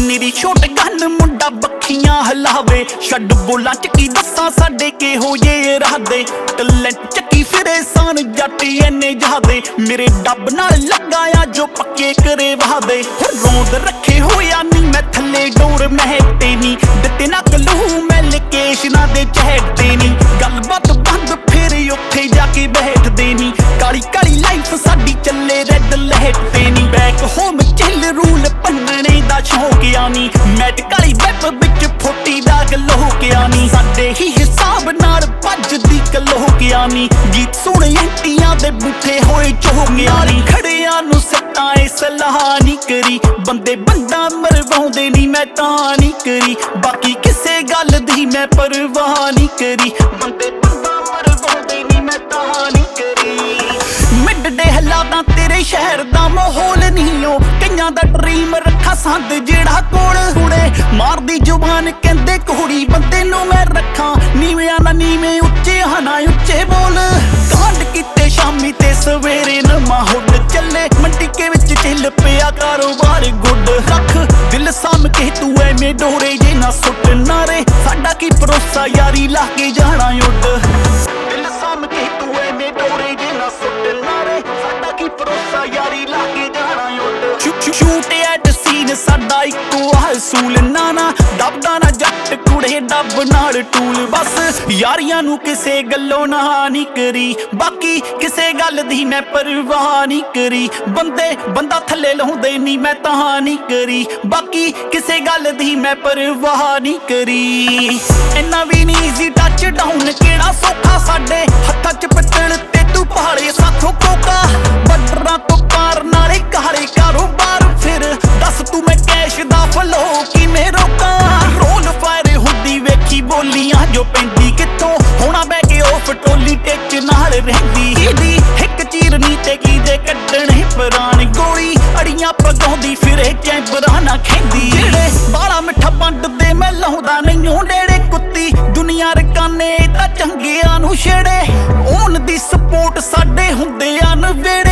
ਨੀਰੀ ਛੋਟ ਗੰਨ ਮੁੰਡਾ ਬੱਖੀਆਂ ਹਲਾਵੇ ਛੱਡ ਬੋਲਾਂ ਚ ਕੀ ਦੱਸਾਂ ਸਾਡੇ ਕਿਹੋ ਜੇ ਰਾਦੇ ਟੈਲੈਂਟ ਚੱਕੀ ਫਿਰੇ ਸਾਨ ਜੱਟ ਐਨੇ ਜਾਦੇ ਮੇਰੇ ਡੱਬ ਨਾਲ ਲੱਗਾ ਆ ਜੋ ਪੱਕੇ ਕਰੇ ਵਾਦੇ ਰੋਂਦ ਰੱਖੇ ਹੋਇਆ ਨੀ ਮੈਂ ਥੱਲੇ ਡੋਰ ਮਹਿਤੇ ਨੀ ਦਿੱਤੇ ਨਾ ਕਲੂ ਮੈਂ ਲੋਕੇਸ਼ਨਾਂ ਦੇ ਚਹਿਟਦੇ ਨੀ ਗੱਲਬਾਤ ਬੰਦ ਫਿਰ ਉੱਥੇ ਜਾ ਕੇ ਬੈਠਦੇ ਨੀ ਕਾਲੀ ਕਾਲੀ ਲਾਈਫ ਸਾਡੀ ਚੱਲੇ ਰੈਡ ਲਾਈਟ ਤੇ ਨੀ ਬੈਕ ਹੋਮ ਚੱਲ ਰੂਲ ਪੰਨਣੇ ਦਾ ਸ਼ੌਕਿਆ ਨੀ ਮੈਟ ਕਾਲੀ ਵੈਬ ਵਿੱਚ ਫੋਟੀ ਦਾ ਗਲੋਕਿਆ ਨੀ ਸਾਡੇ ਹੀ ਹਿਸਾਬ ਨਾਲ ਭੱਜਦੀ ਕਲੋਕਿਆ ਨੀ ਗੀਤ ਸੁਣੇ ਐਂਟੀਆਂ ਦੇ ਬੁੱਠੇ ਹੋਏ ਚੋਕਿਆ ਨੀ ਖੜਿਆਂ ਨੂੰ ਸੱਟਾਂ ਏ ਸਲਾਹ ਨੀ ਕਰੀ ਬੰਦੇ ਬੰਦਾ ਮਰਵਾਉਂਦੇ ਨੀ ਮੈਂ ਤਾਂ ਨੀ ਕਰੀ ਬਾਕੀ ਕਿਸੇ ਗੱਲ ਦੀ ਮੈਂ ਪਰਵਾਹ ਨੀ ਕਰੀ ਬੰਦੇ ਬੰਦਾ ਮਰਵਾਉਂਦੇ ਨੀ ਮੈਂ ਤਾਂ ਨੀ ਕਰੀ ਮਿੱਡ ਦੇ ਹਾਲਾਤਾਂ ਤੇਰੇ ਸ਼ਹਿਰ ਦਾ ਮਾਹੌਲ ਨਹੀਂ ਓ ਕਈਆਂ ਦਾ ਡ੍ਰੀਮ ਰੱਖਾ ਸੰਦ ਜਿਹੜਾ ਕੋਲ ਕੁੜੇ ਮਾਰਦੀ ਜ਼ੁਬਾਨ ਕਹਿੰਦੇ ਕੁੜੀ ਬੰਦੇ ਨੂੰ ਮੈਂ ਰੱਖਾਂ ਨੀਵਿਆਂ ਨਾ ਨੀਵੇਂ ਉੱਚੇ ਹਨਾ ਉੱਚੇ ਬੋਲ ਕਾਂਡ ਕੀਤੇ ਸ਼ਾਮੀ ਤੇ ਸਵੇਰੇ ਨਵਾਂ ਹੁੱਡ ਚੱਲੇ ਮੰਡੀਕੇ ਵਿੱਚ ਢਿੱਲ ਪਿਆ ਕਾਰੋਬਾਰ ਗੁੱਡ ਰੱਖ ਦਿਲ ਸਾਮ ਕੇ ਤੂੰ ਐਵੇਂ ਡੋਰੇ ਜੇ ਨਾ ਸੁੱਟ ਨਾਰੇ ਸਾਡਾ ਕੀ ਭਰੋਸਾ ਯਾਰੀ ਲਾ ਕੇ ਜਾਣਾ ਉੱਡ ਦਿਲ ਸਾਮ ਕੇ ਤੂੰ ਐਵੇਂ ਡੋਰੇ ਜੇ ਨਾ ਸੁੱਟ ਨਾਰੇ ਸਾਡਾ ਕੀ ਭਰੋਸਾ ਯਾਰੀ ਲਾ ਕੇ ਜਾਣਾ ਉੱਡ ਸ਼ੂਟ ਐਟ ਸੀਨ ਸਾਡਾ ਇੱਕੋ ਹਸੂਲ ਨਾਨਾ ਦੱਬਦਾ ਨਾ ਜੱਟ ਕੁੜੇ ਡੱਬ ਨਾਲ ਟੂਲ ਬਸ ਯਾਰੀਆਂ ਨੂੰ ਕਿਸੇ ਗੱਲੋਂ ਨਾ ਨਹੀਂ ਕਰੀ ਬਾਕੀ ਕਿਸੇ ਗੱਲ ਦੀ ਮੈਂ ਪਰਵਾਹ ਨਹੀਂ ਕਰੀ ਬੰਦੇ ਬੰਦਾ ਥੱਲੇ ਲਾਉਂਦੇ ਨਹੀਂ ਮੈਂ ਤਾਂ ਨਹੀਂ ਕਰੀ ਬਾਕੀ ਕਿਸੇ ਗੱਲ ਦੀ ਮੈਂ ਪਰਵਾਹ ਨਹੀਂ ਕਰੀ ਇੰਨਾ ਵੀ ਨਹੀਂ ਈਜ਼ੀ ਟੱਚ ਡਾਊਨ ਕਿਹੜਾ ਸੌਖਾ ਸਾਡੇ ਹੱਥਾਂ 'ਚ ਪੱਟਣ ਤੇ ਤੂੰ ਪਹਾੜੇ ਸਾਥੋਂ ਕੋਕਾ ਬੱਟਰਾਂ ਤੋਂ ਪਾਰ ਨਾਲੇ ਕਾਲੇ ਕਾਰੋਬਾਰ ਫਿਰ ਦੱਸ ਤੂੰ ਮੈਂ ਕੈਸ਼ ਦਾ ਫਲੋ ਕਿਵੇਂ ਰੋਕਾਂ ਰੋਲ ਫਾਇਰ ਹੁੰਦੀ ਵੇਖੀ ਬੋਲੀਆਂ ਜੋ ਪੈਂਦੀ ਕਿੱਥੋਂ ਹੋਣਾ ਬਹਿ ਕੇ ਉਹ ਫਟੋਲੀ ਟੇਚ ਨਾਲ ਰਹਿੰਦੀ ਇਹਦੀ ਇੱਕ ਚੀਰਨੀ ਤੇ ਕੀ ਦੇ ਕੱਢਣੇ ਪੁਰਾਣੀ ਗੋਲੀ ਅੜੀਆਂ ਪਗਾਉਂਦੀ ਫਿਰੇ ਚੈਂਬਰਾਂ ਨਾ ਖੈਂਦੀ ਜਿਹੜੇ ਬਾਲਾ ਮਿੱਠਾ ਵੰਡਦੇ ਮੈਂ ਲਾਉਂਦਾ ਨਹੀਂ ਡੇੜੇ ਕੁੱਤੀ ਦੁਨੀਆ ਰਕਾਨੇ ਤਾਂ ਚੰਗਿਆਂ ਨੂੰ ਛੇੜੇ ਉਹਨ ਦੀ ਸਪੋਰਟ ਸਾਡੇ ਹੁੰਦੇ ਆ ਨਵੇੜੇ